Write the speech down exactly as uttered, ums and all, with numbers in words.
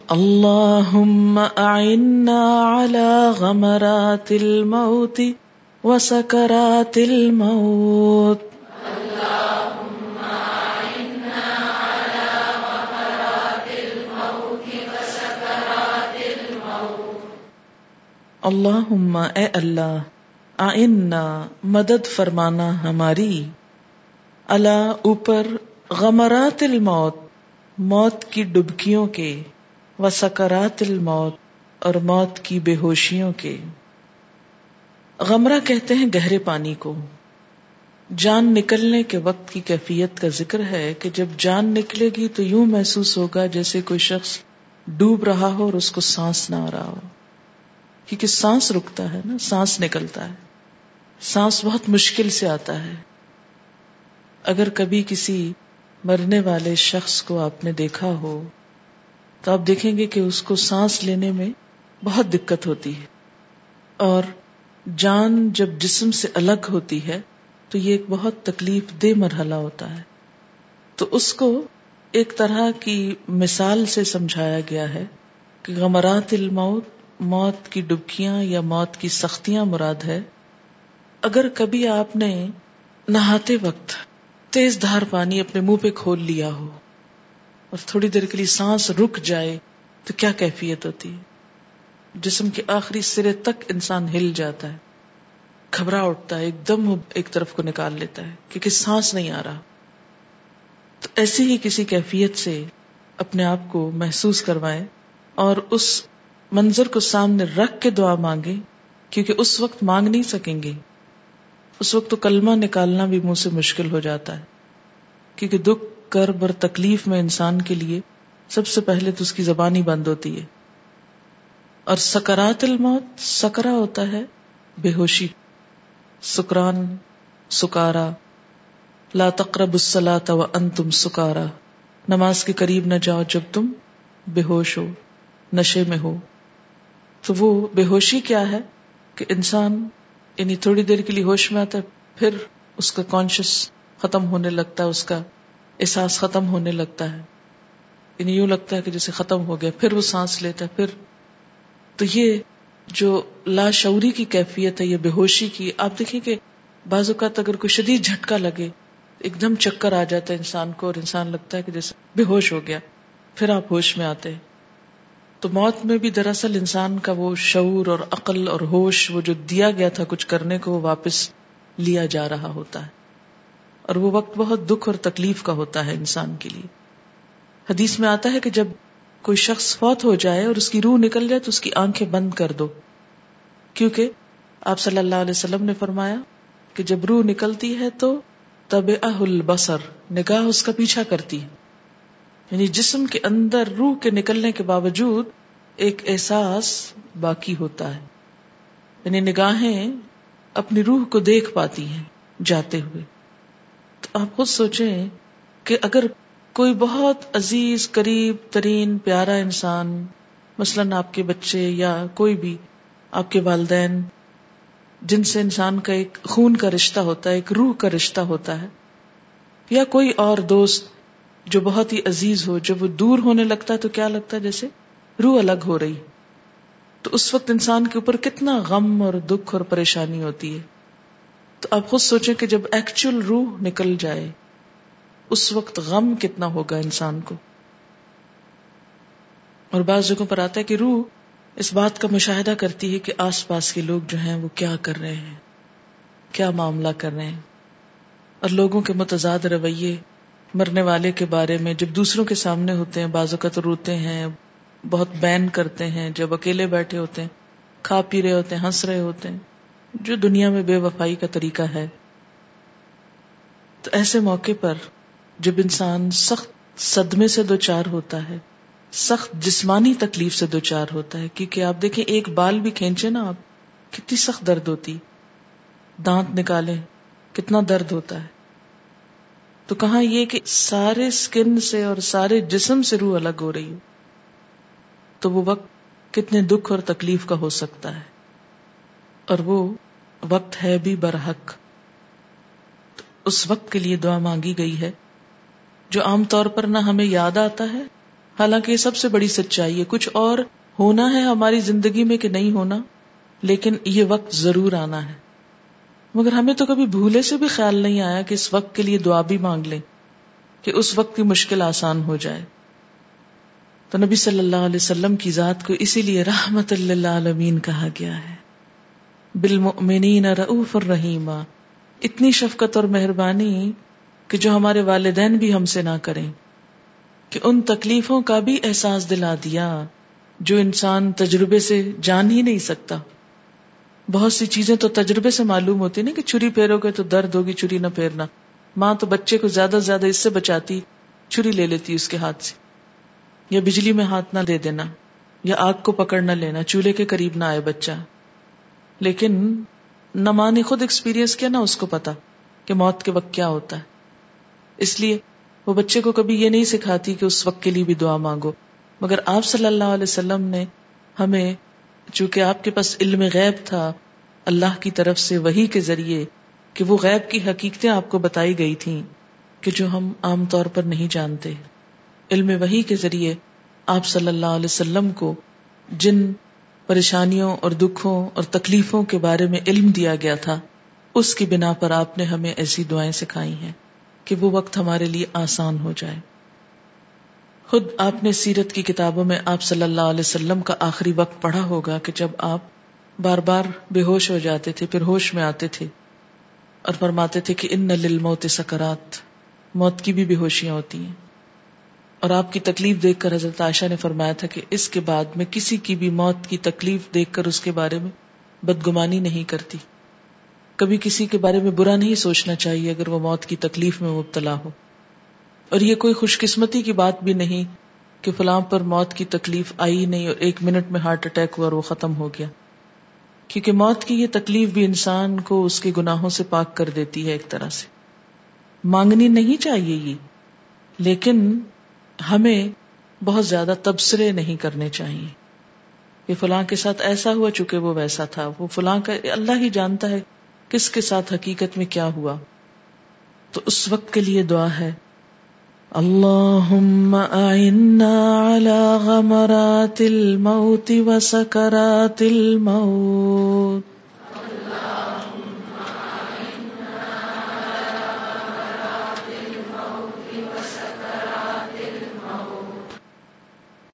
اللہم اعنا علی غمرات الموت وسکرات الموت. اللہم اعنا علی غمرات الموت وسکرات الموت. اللہم اے اللہ، اعنا مدد فرمانا ہماری، علی اوپر، غمرات الموت موت کی ڈبکیوں کے، وسکرات الموت اور موت کی بے ہوشیوں کے. غمرہ کہتے ہیں گہرے پانی کو. جان نکلنے کے وقت کی کیفیت کا ذکر ہے کہ جب جان نکلے گی تو یوں محسوس ہوگا جیسے کوئی شخص ڈوب رہا ہو اور اس کو سانس نہ آ رہا ہو، کیونکہ سانس رکتا ہے نا، سانس نکلتا ہے، سانس بہت مشکل سے آتا ہے. اگر کبھی کسی مرنے والے شخص کو آپ نے دیکھا ہو تو آپ دیکھیں گے کہ اس کو سانس لینے میں بہت دقت ہوتی ہے، اور جان جب جسم سے الگ ہوتی ہے تو یہ ایک بہت تکلیف دہ مرحلہ ہوتا ہے. تو اس کو ایک طرح کی مثال سے سمجھایا گیا ہے کہ غمرات الموت موت کی ڈبکیاں یا موت کی سختیاں مراد ہے. اگر کبھی آپ نے نہاتے وقت تیز دھار پانی اپنے منہ پہ کھول لیا ہو اور تھوڑی دیر کے لیے سانس رک جائے تو کیا کیفیت ہوتی ہے؟ جسم کے آخری سرے تک انسان ہل جاتا ہے، گھبرا اٹھتا ہے، ایک دم ایک طرف کو نکال لیتا ہے کیونکہ سانس نہیں آ رہا. تو ایسی ہی کسی کیفیت سے اپنے آپ کو محسوس کروائیں اور اس منظر کو سامنے رکھ کے دعا مانگیں، کیونکہ اس وقت مانگ نہیں سکیں گے. اس وقت تو کلمہ نکالنا بھی منہ سے مشکل ہو جاتا ہے، کیونکہ دکھ، کرب اور تکلیف میں انسان کے لیے سب سے پہلے تو اس کی زبان ہی بند ہوتی ہے. اور سکرات الموت، سکرا ہوتا ہے بے ہوشی، سکران، سکارا. لا تقربوا الصلاۃ وانتم سکارا، نماز کے قریب نہ جاؤ جب تم بے ہوش ہو، نشے میں ہو. تو وہ بے ہوشی کیا ہے کہ انسان یعنی تھوڑی دیر کے لیے ہوش میں آتا ہے، پھر اس کا کانشس ختم ہونے لگتا ہے، اس کا احساس ختم ہونے لگتا ہے، یعنی یوں لگتا ہے کہ جیسے ختم ہو گیا، پھر وہ سانس لیتا ہے. پھر تو یہ جو لاشعوری کی کیفیت ہے، یہ بے ہوشی کی. آپ دیکھیں کہ بعض اوقات اگر کوئی شدید جھٹکا لگے، ایک دم چکر آ جاتا ہے انسان کو اور انسان لگتا ہے کہ جیسے بے ہوش ہو گیا، پھر آپ ہوش میں آتے ہیں. تو موت میں بھی دراصل انسان کا وہ شعور اور عقل اور ہوش، وہ جو دیا گیا تھا کچھ کرنے کو، وہ واپس لیا جا رہا ہوتا ہے، اور وہ وقت بہت دکھ اور تکلیف کا ہوتا ہے انسان کے لیے. حدیث میں آتا ہے کہ جب کوئی شخص فوت ہو جائے اور اس کی روح نکل جائے تو اس کی آنکھیں بند کر دو، کیونکہ آپ صلی اللہ علیہ وسلم نے فرمایا کہ جب روح نکلتی ہے تو تبعہ البصر، نگاہ اس کا پیچھا کرتی ہے. یعنی جسم کے اندر روح کے نکلنے کے باوجود ایک احساس باقی ہوتا ہے، یعنی نگاہیں اپنی روح کو دیکھ پاتی ہیں جاتے ہوئے. تو آپ خود سوچیں کہ اگر کوئی بہت عزیز، قریب ترین، پیارا انسان، مثلاً آپ کے بچے یا کوئی بھی آپ کے والدین، جن سے انسان کا ایک خون کا رشتہ ہوتا ہے، ایک روح کا رشتہ ہوتا ہے، یا کوئی اور دوست جو بہت ہی عزیز ہو، جب وہ دور ہونے لگتا ہے تو کیا لگتا ہے جیسے روح الگ ہو رہی. تو اس وقت انسان کے اوپر کتنا غم اور دکھ اور پریشانی ہوتی ہے. تو آپ خود سوچیں کہ جب ایکچوئل روح نکل جائے اس وقت غم کتنا ہوگا انسان کو. اور بعض جگہوں پر آتا ہے کہ روح اس بات کا مشاہدہ کرتی ہے کہ آس پاس کے لوگ جو ہیں وہ کیا کر رہے ہیں، کیا معاملہ کر رہے ہیں، اور لوگوں کے متضاد رویے مرنے والے کے بارے میں جب دوسروں کے سامنے ہوتے ہیں بعض اوقات روتے ہیں، بہت بین کرتے ہیں، جب اکیلے بیٹھے ہوتے ہیں، کھا پی رہے ہوتے ہیں، ہنس رہے ہوتے ہیں، جو دنیا میں بے وفائی کا طریقہ ہے. تو ایسے موقع پر جب انسان سخت صدمے سے دوچار ہوتا ہے، سخت جسمانی تکلیف سے دوچار ہوتا ہے، کیونکہ آپ دیکھیں ایک بال بھی کھینچے نا آپ، کتنی سخت درد ہوتی، دانت نکالیں کتنا درد ہوتا ہے. تو کہاں یہ کہ سارے سکن سے اور سارے جسم سے روح الگ ہو رہی ہو، تو وہ وقت کتنے دکھ اور تکلیف کا ہو سکتا ہے، اور وہ وقت ہے بھی برحق. اس وقت کے لیے دعا مانگی گئی ہے جو عام طور پر نہ ہمیں یاد آتا ہے حالانکہ یہ سب سے بڑی سچائی ہے. کچھ اور ہونا ہے ہماری زندگی میں کہ نہیں ہونا، لیکن یہ وقت ضرور آنا ہے. مگر ہمیں تو کبھی بھولے سے بھی خیال نہیں آیا کہ اس وقت کے لیے دعا بھی مانگ لیں کہ اس وقت کی مشکل آسان ہو جائے. تو نبی صلی اللہ علیہ وسلم کی ذات کو اسی لیے رحمت للعالمین کہا گیا ہے. بالمؤمنین رؤوف الرحیم، اتنی شفقت اور مہربانی کہ جو ہمارے والدین بھی ہم سے نہ کریں، کہ ان تکلیفوں کا بھی احساس دلا دیا جو انسان تجربے سے جان ہی نہیں سکتا. بہت سی چیزیں تو تجربے سے معلوم ہوتی نا، کہ چھری پھیرو گے تو درد ہوگی، چھری نہ پھیرنا. ماں تو بچے کو زیادہ سے زیادہ اس سے بچاتی، چھری لے لیتی اس کے ہاتھ سے، یا بجلی میں ہاتھ نہ دے دینا، یا آگ کو پکڑ نہ لینا، چولہے کے قریب نہ آئے بچہ. لیکن نہ ماں نے خود ایکسپیرینس کیا نہ اس کو پتا کہ موت کے وقت کیا ہوتا ہے. اس لیے وہ بچے کو کبھی یہ نہیں سکھاتی کہ اس وقت کے لیے بھی دعا مانگو. مگر آپ صلی اللہ علیہ وسلم نے ہمیں، چونکہ آپ کے پاس علم غیب تھا اللہ کی طرف سے وحی کے ذریعے، کہ وہ غیب کی حقیقتیں آپ کو بتائی گئی تھیں کہ جو ہم عام طور پر نہیں جانتے. علم وحی کے ذریعے آپ صلی اللہ علیہ وسلم کو جن پریشانیوں اور دکھوں اور تکلیفوں کے بارے میں علم دیا گیا تھا، اس کی بنا پر آپ نے ہمیں ایسی دعائیں سکھائی ہیں کہ وہ وقت ہمارے لیے آسان ہو جائے. خود آپ نے سیرت کی کتابوں میں آپ صلی اللہ علیہ وسلم کا آخری وقت پڑھا ہوگا کہ جب آپ بار بار بے ہوش ہو جاتے تھے، پھر ہوش میں آتے تھے اور فرماتے تھے کہ ان للموت سکرات، موت کی بھی بے ہوشیاں ہوتی ہیں. اور آپ کی تکلیف دیکھ کر حضرت عائشہ نے فرمایا تھا کہ اس کے بعد میں کسی کی بھی موت کی تکلیف دیکھ کر اس کے بارے میں بدگمانی نہیں کرتی. کبھی کسی کے بارے میں برا نہیں سوچنا چاہیے اگر وہ موت کی تکلیف میں مبتلا ہو. اور یہ کوئی خوش قسمتی کی بات بھی نہیں کہ فلاں پر موت کی تکلیف آئی نہیں اور ایک منٹ میں ہارٹ اٹیک ہوا اور وہ ختم ہو گیا. کیونکہ موت کی یہ تکلیف بھی انسان کو اس کے گناہوں سے پاک کر دیتی ہے. ایک طرح سے مانگنی نہیں چاہیے یہ، لیکن ہمیں بہت زیادہ تبصرے نہیں کرنے چاہیے کہ فلاں کے ساتھ ایسا ہوا چونکہ وہ ویسا تھا. وہ فلاں کا اللہ ہی جانتا ہے کس کے ساتھ حقیقت میں کیا ہوا. تو اس وقت کے لیے دعا ہے اللہم اعنا علی غمرات الموت وسکرات الموت